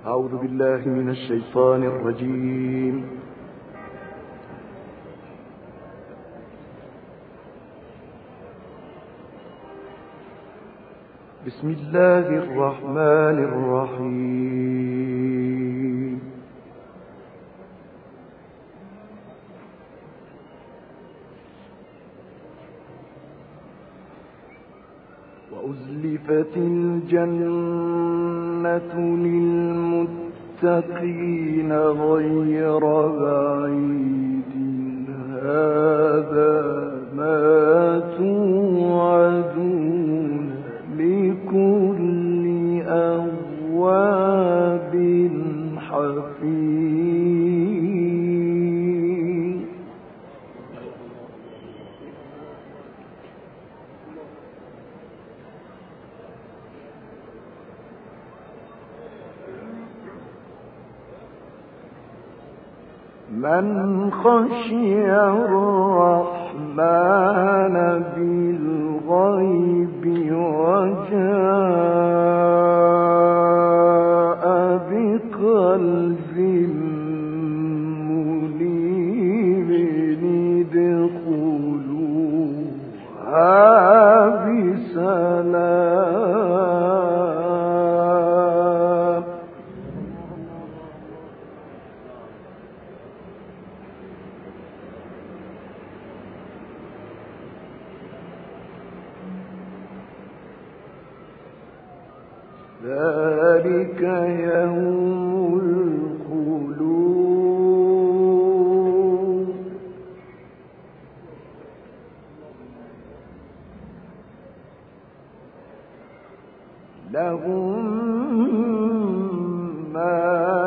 أعوذ بالله من الشيطان الرجيم. بسم الله الرحمن الرحيم. وأزلفت الجنة للمتقين غير بعيد هذا ما توعدون لكل أواب حفيظ. من خشي الرحمن بالغيب وجاء بقلب منيب ادخلوها بسلام. ذلك يوم الخلود. لهم ما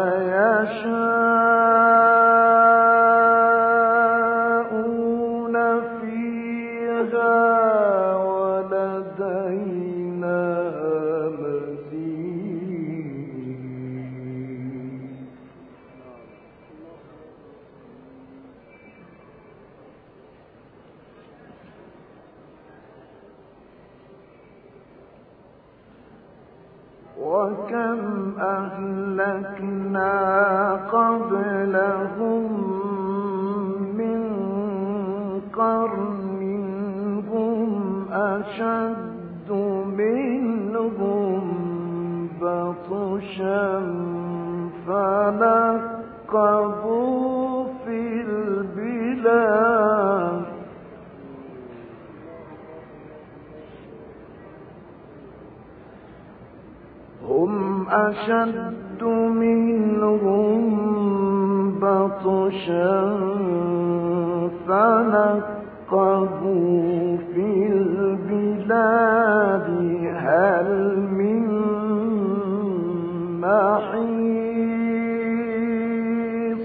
يشاءون فيها ولدينا وكم أهلكنا قبلهم من قرن هم أشد منهم بطشا فنقبوا في البلاد. هم أشد منهم بطشا فنقبوا في البلاد هل من محيص.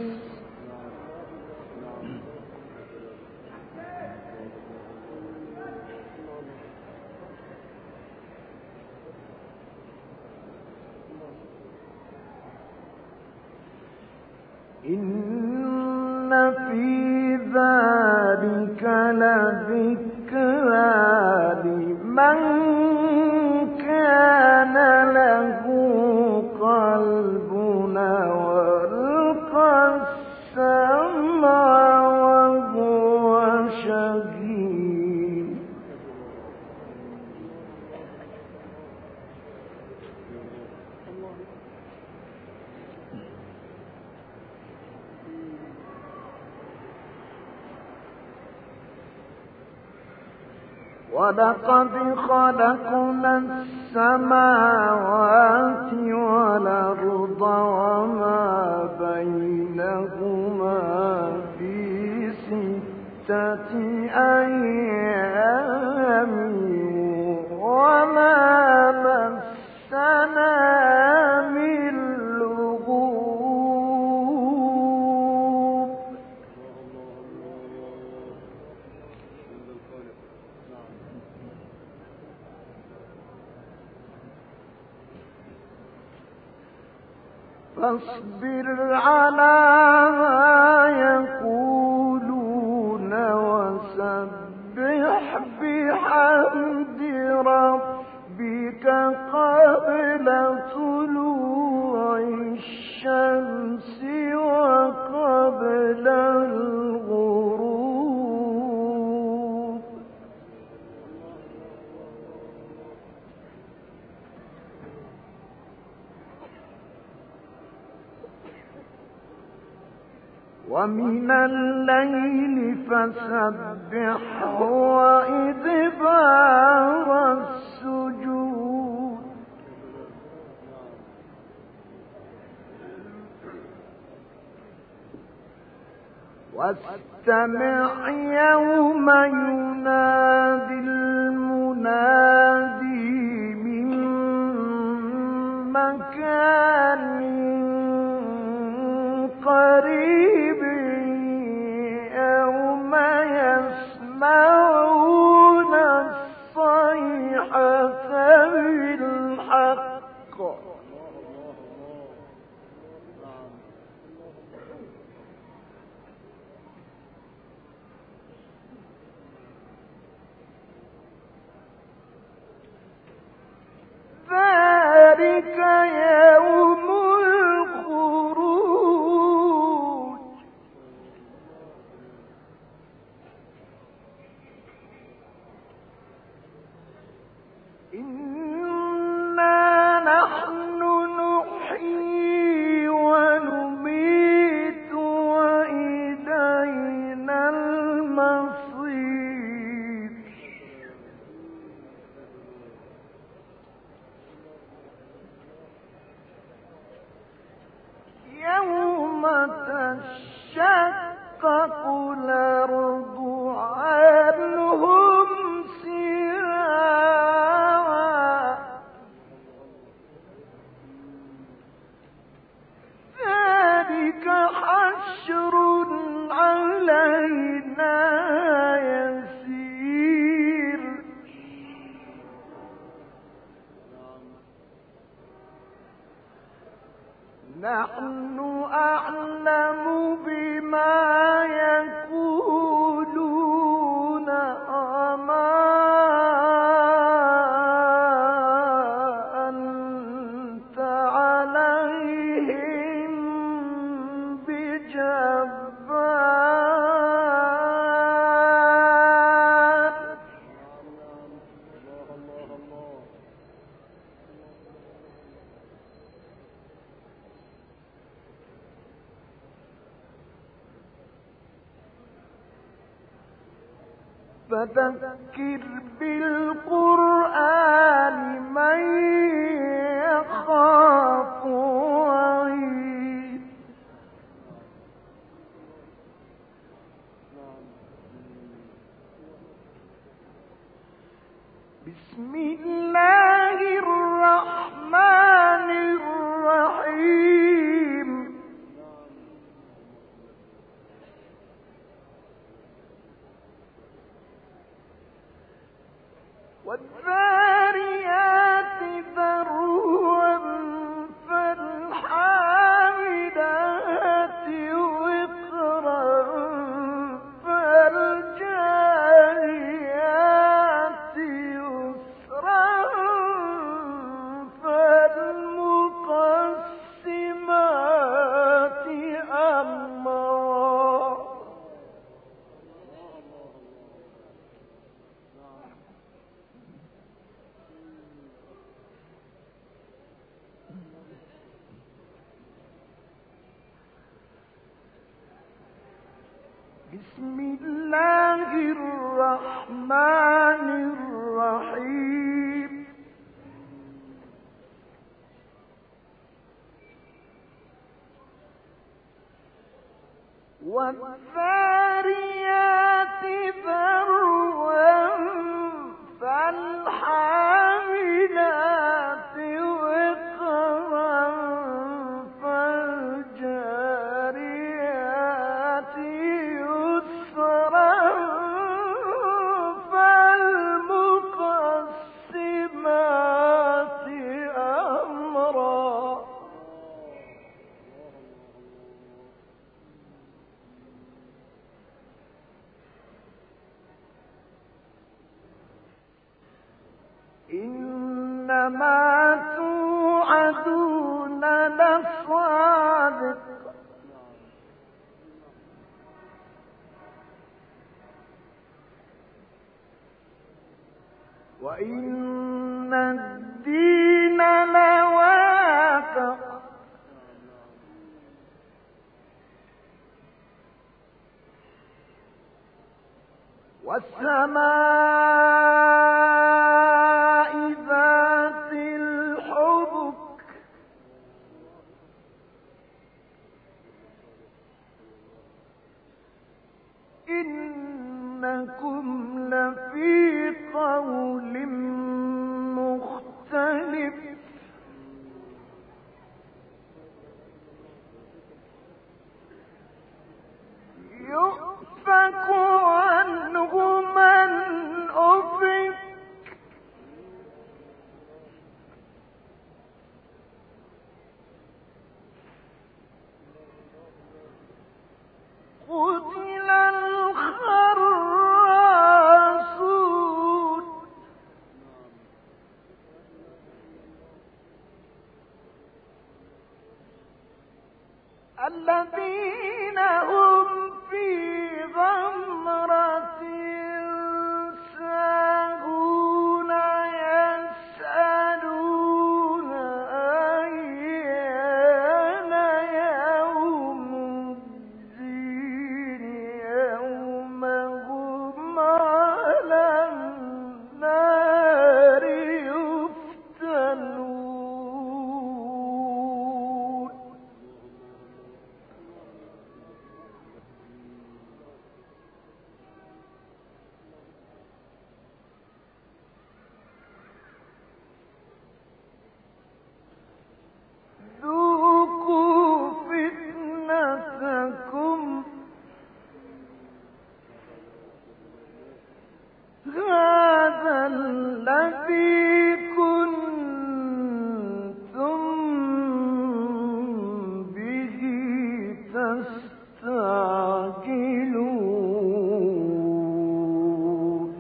إن في ذلك لذكرى لمن كان له قلب وألقى السمع وهو شهيد. ولقد خلقنا السماوات والأرض وما بينهما في 6 أيام وما مسنا من لغوب. فاصبر على ما يقولون وسبح بحمد ربك قبل طلوع ومن الليل فسبحه وإدبار السجود واستمع يوم ينادي المنادي من مكان قريب يوم يسمعون الصيحة بالحق ذلك يوم الخروج إنا نحن نحيي ونميت وإلينا المصير يوم تشقق الأرض عنهم سراعا ذلك حشر علينا يسير نحن أعلم بما يقولون وما أنت عليهم بجبار فذكر بالقرآن من يخاف وعيد بسم الله الرحمن الرحيم والذاريات ذروا فالحاملات وقرا فالجاريات يسرا فالمقسمات أمرا بسم الله الرحمن الرحيم والذاريات ذروا فالحاملات وقرا فالجاريات يسرا فالمقسمات أمرا إنما توعدون لصادق وإن الدين لواقع والسماء ذات الحبك إنكم لفي قول مختلف يؤفك عنه من أفك قتل الخراصون الذين هم في غمرة ساهون يسألون أيان يوم الدين يوم هم على النار يفتنون ذوقوا فتنتكم هذا الذي كنتم به تستعجلون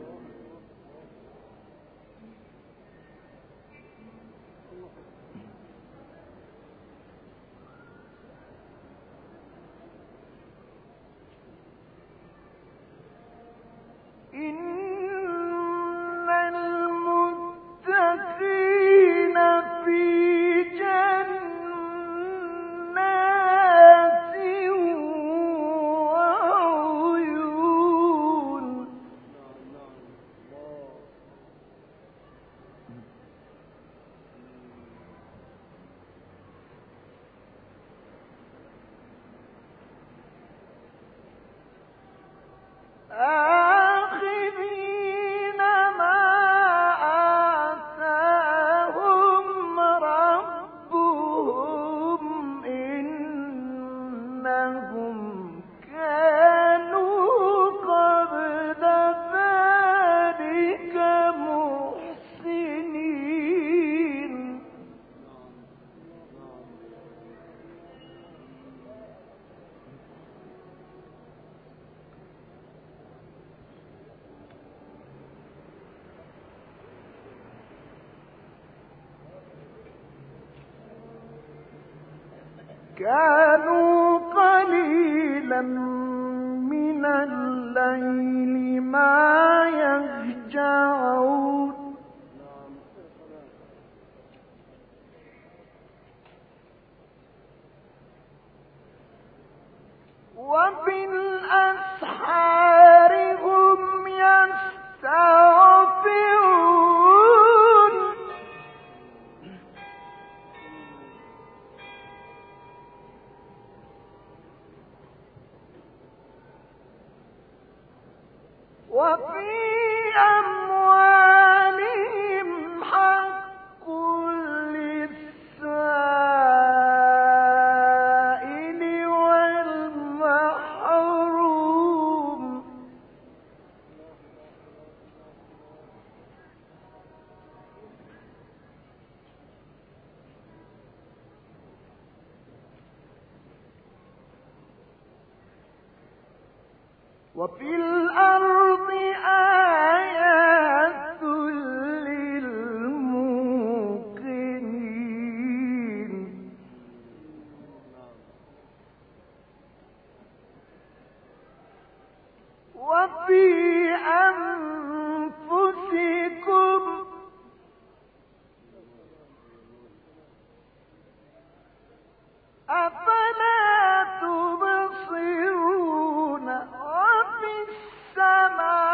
إن المتقين في جنات وعيون آخذين ما آتاهم ربهم إنهم كانوا قبل ذلك محسنين كانوا قليلا من الليل ما يهجعون وبالأسحار هم يستغفرون وفي أموالهم حق للسائل والمحروم وفي الأرض آيات للموقنين وفي أنفسكم أفلا تبصرون وفي السماء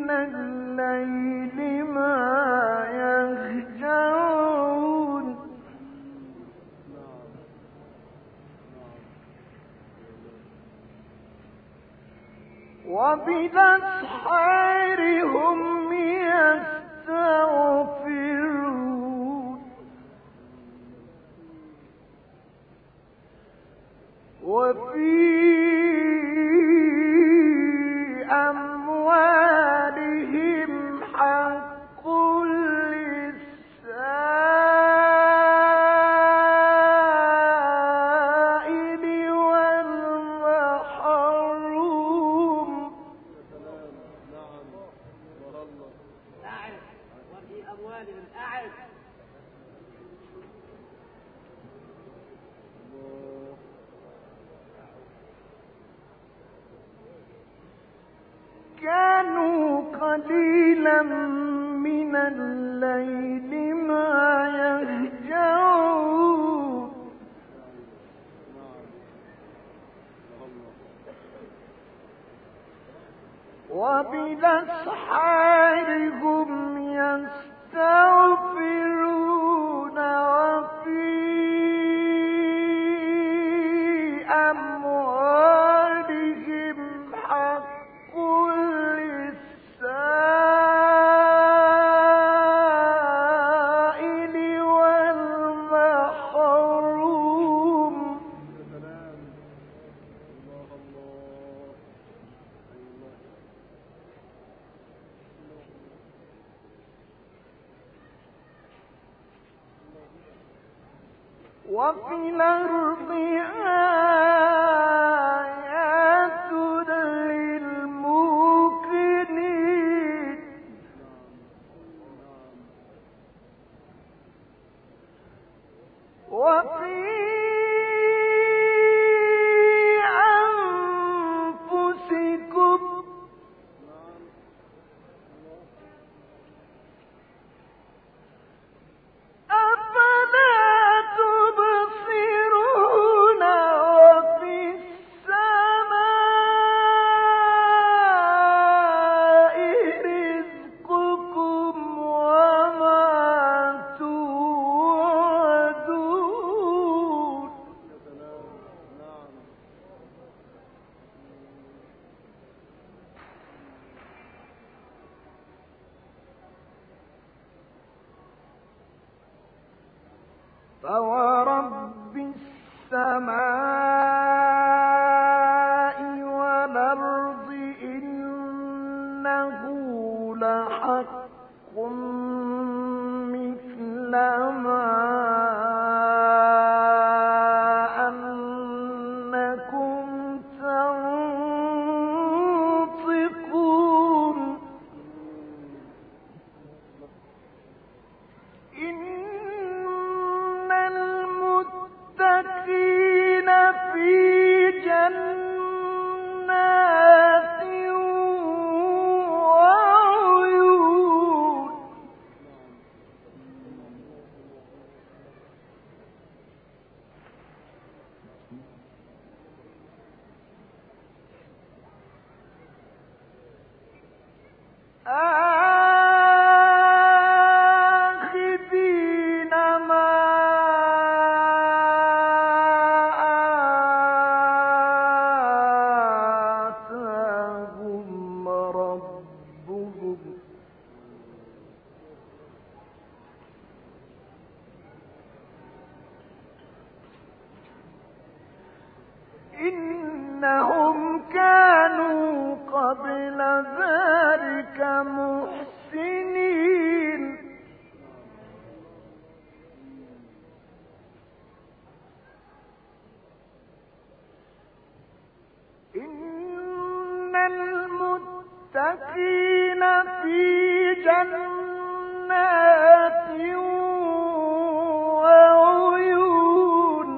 من الليل ما يهجعون وبالأسحار هم يستغفرون وفي أموالهم حق للسائل والمحروم وفي أموالهم أعد كانوا قليلا من الليل ما يهجعون وبالأسحار هم يستغفرون وفي أموالهم حق للسائل والمحروم وفي الأرض آيات للموقنين وفي أنفسكم أفلا تبصرون وفي السماء رزقكم وما توعدون فورب السماء والأرض إنه لحق مثل ما أنكم تنطقون إن المتقين في جنات وعيون آخذين ما آتاهم ربهم إنهم كانوا قبل ذلك محسنين إن المتقين في جنات وعيون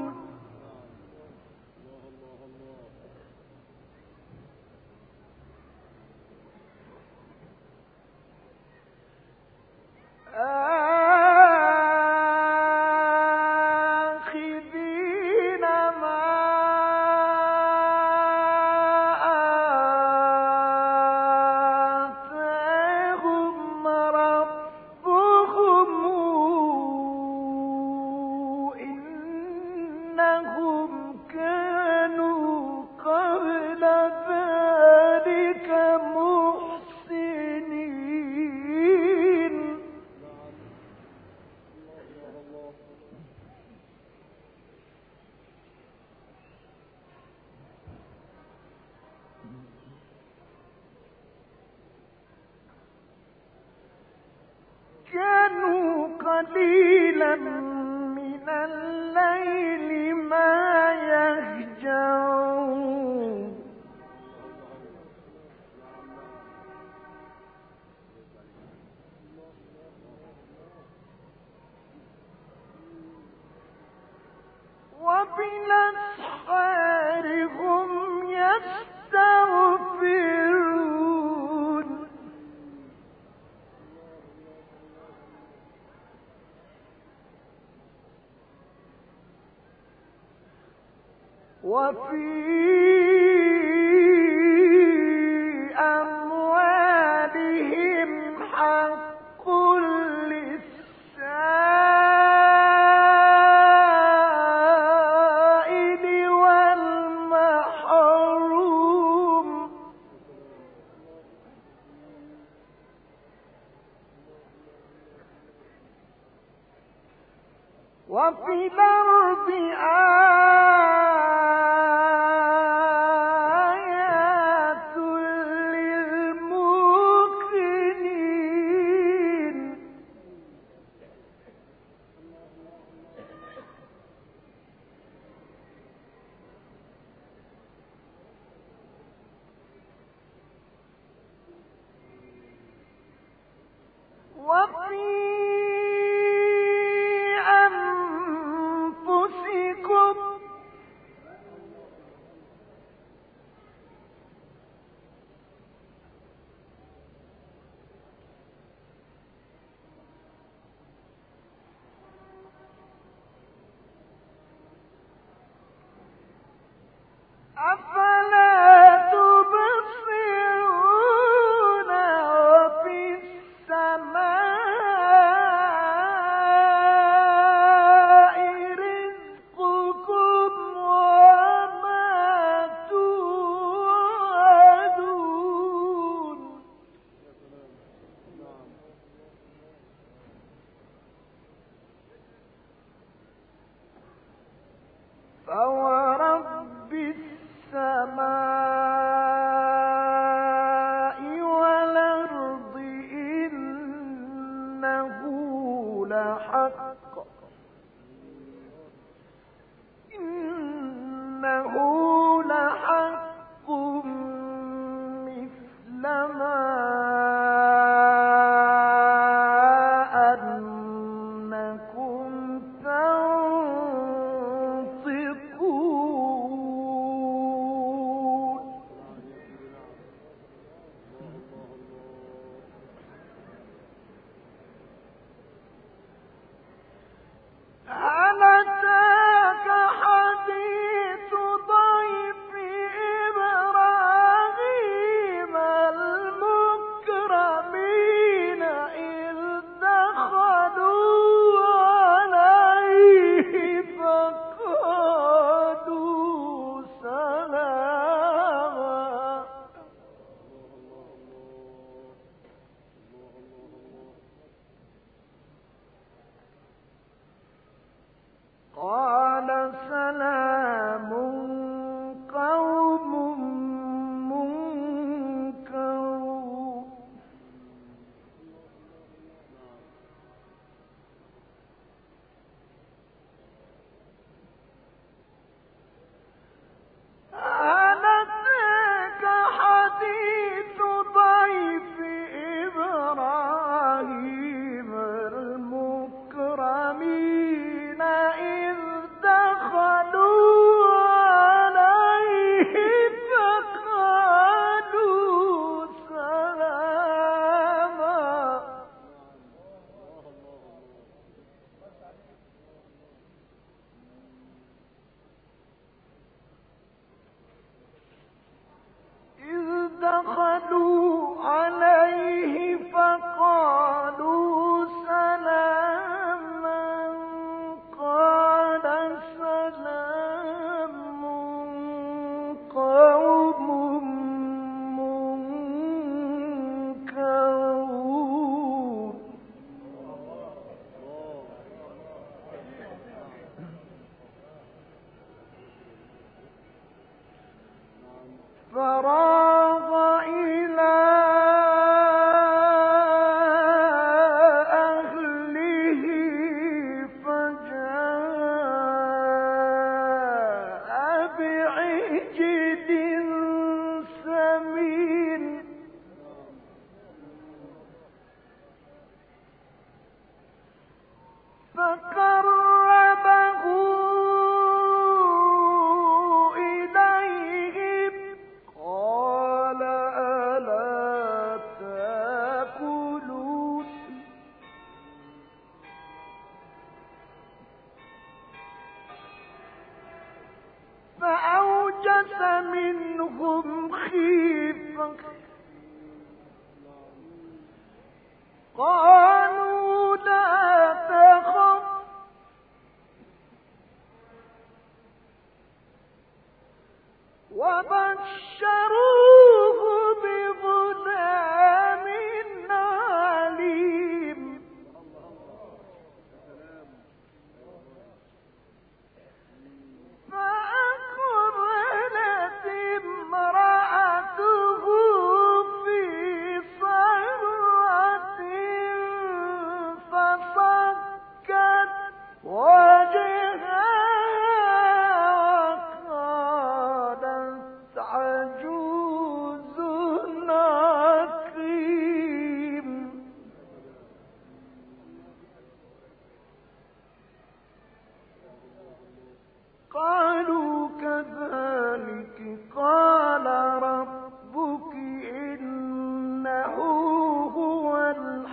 آخذين ما آتاهم قليلا من الليل ما يهجعون وبالأسحار هم يستغفرون وفي أموالهم حق للسائل والمحروم وفي الأرض آيات للموقنين وفي أنفسكم أفلا تبصرون وفي السماء رزقكم وما توعدون فورب السماء والأرض إنه لحق مثل ما أنكم تنطقون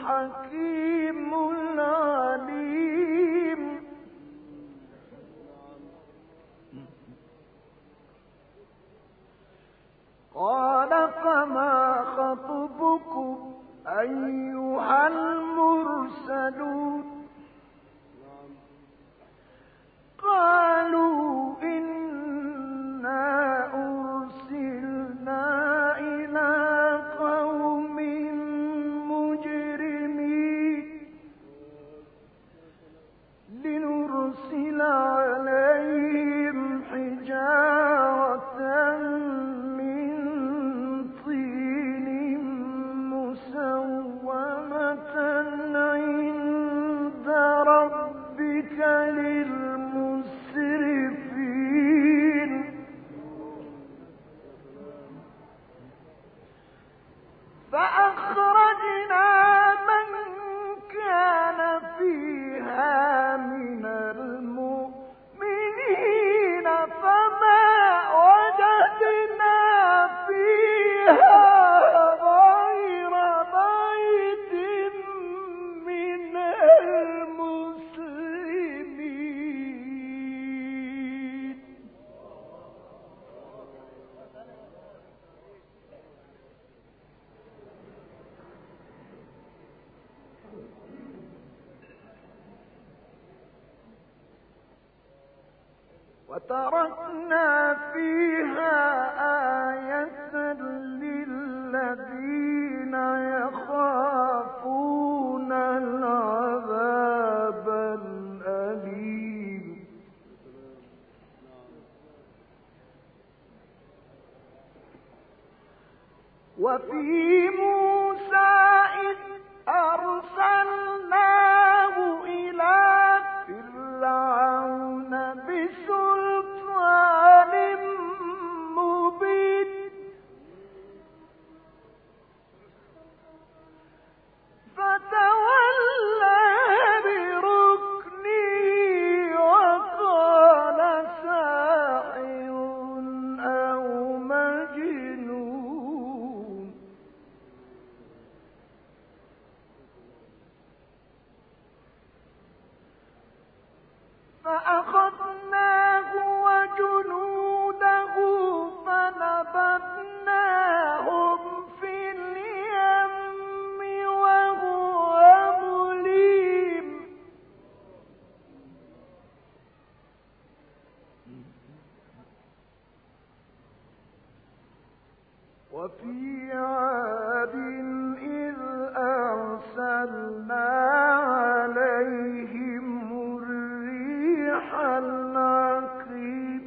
الحكيم العليم. قال فما خطبكم أيها المرسلون؟ قالوا إنا أرسلنا إلى قوم مجرمين لنرسل عليهم حجارة من طين مسومة عند ربك للمسرفين. فأخرجنا من كان فيها من المؤمنين فما وجدنا فيها غير بيت من المسلمين. وتركنا فيها آية للذين يخافون العذاب الأليم. وفي موسى إذ أرسلناه إلى فرعون بسلطان مبين فتولى بركنه وقال ساحر أو مجنون. فأخذناه وجنوده فنبذناهم في اليم وهو مليم. وفي عاد إذ أرسلنا عليهم الريح العقيم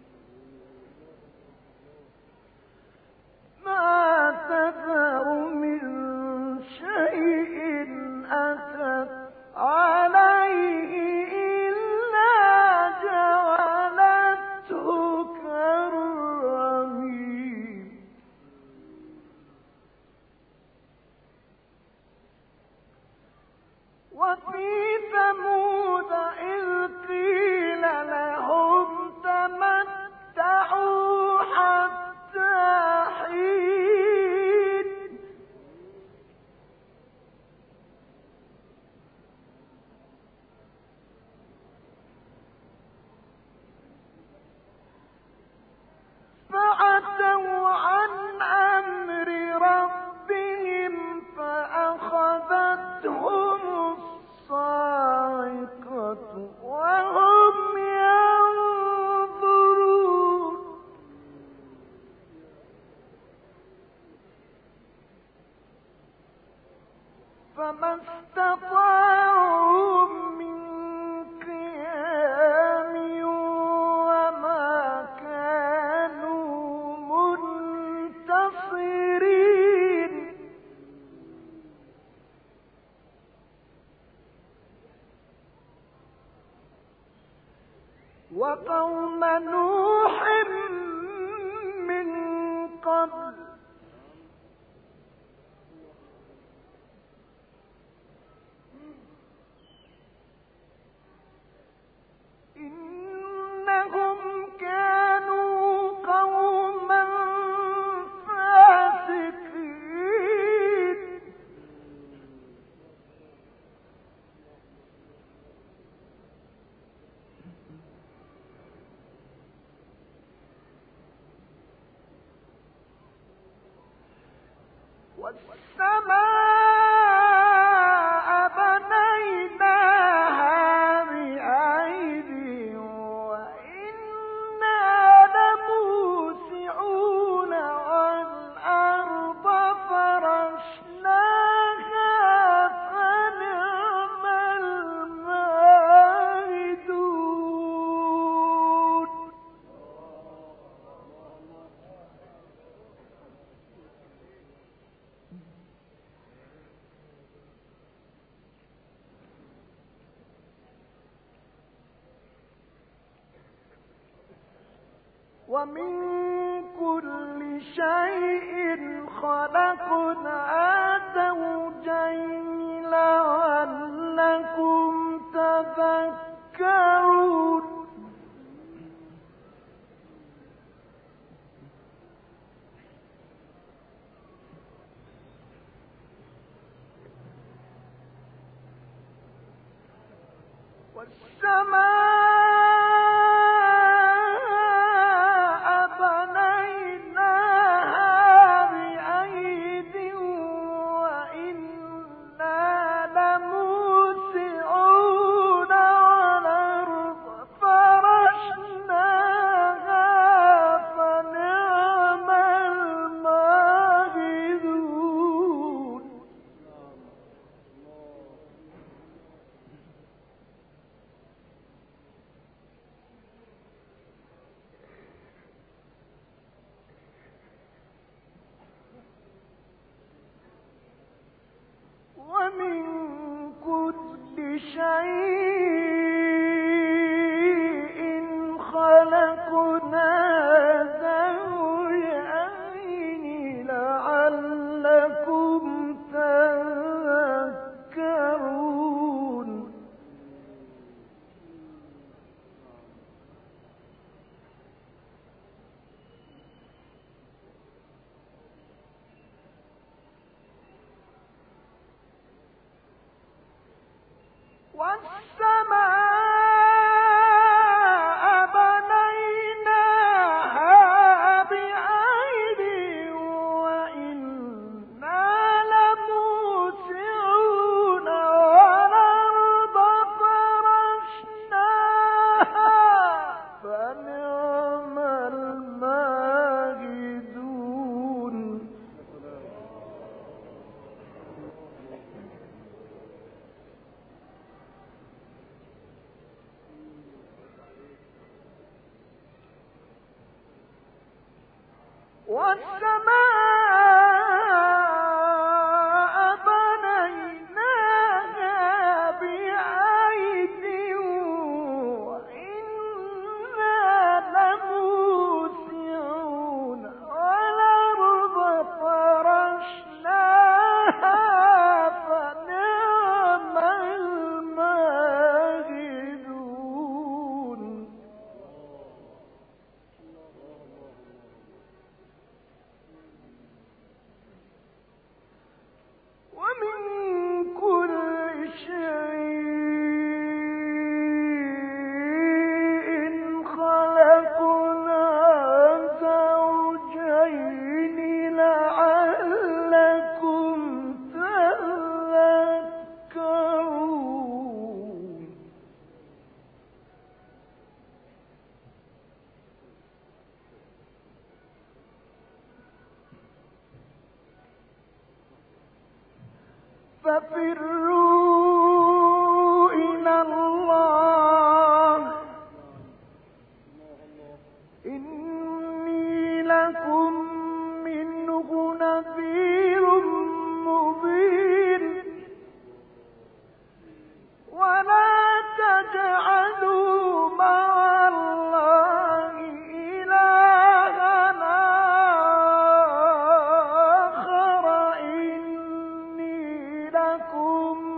ما تذر من شيء أتت عليه إلا جعلته كالرميم. وفي ثمود إذ قيل لهم تمتعوا حتى حين فعتوا عن أمر ربهم فأخذتهم الصاعقة وهم ينظرون. فما استطاعوا من قيام وما كانوا منتصرين. وقوم نوح من قبل إنهم كانوا قوما فاسقين. والسماء بنيناها بأيد وإنا لموسعون والأرض فرشناها فنعم الماهدون. ومن كل شيء خلقنا زوجين لعلكم تذكرون. والسماء بنيناها بأيد وإنا لموسعون والأرض فرشناها فنعم الماهدون. ومن كل شيء خلقنا زوجين لعلكم تذكرون. والسماء بنيناها بأيد وإنا لموسعون والأرض فرشناها فنعم الماهدون. والسماء بنيناها بأيد وإنا لموسعون والأرض فرشناها فنعم الماهدون. ومن كل شيء خلقنا زوجين لعلكم تذكرون. ففروا إلى الله إني لكم منه نذير مبين. ولا تجعلوا مع الله إلها آخر إني لكم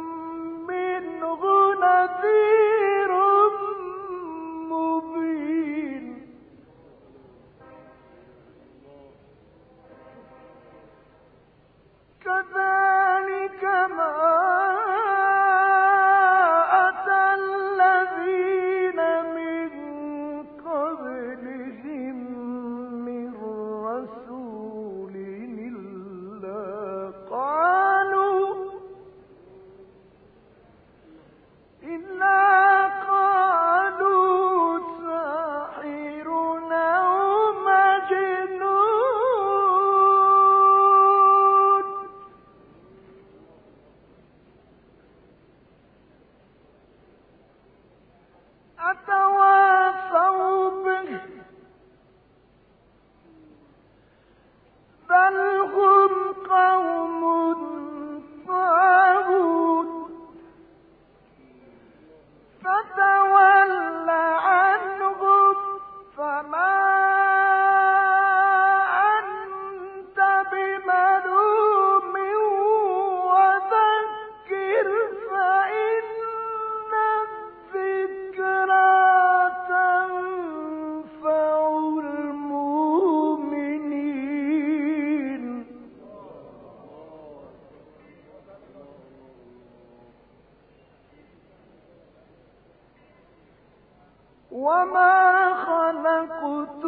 وما خلقت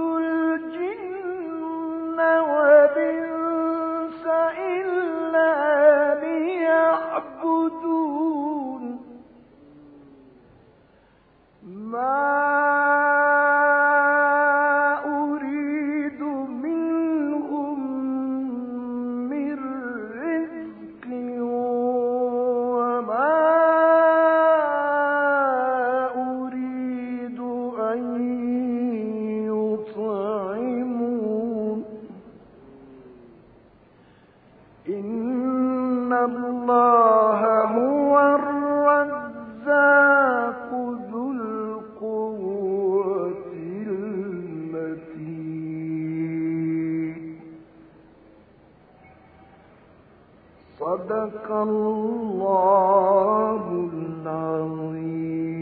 الجن والإنس إلا ليعبدون ما أريد منهم من رزق وما أريد أن يطعمون إن الله هو الرزاق ذو القوة المتين صدق الله العظيم.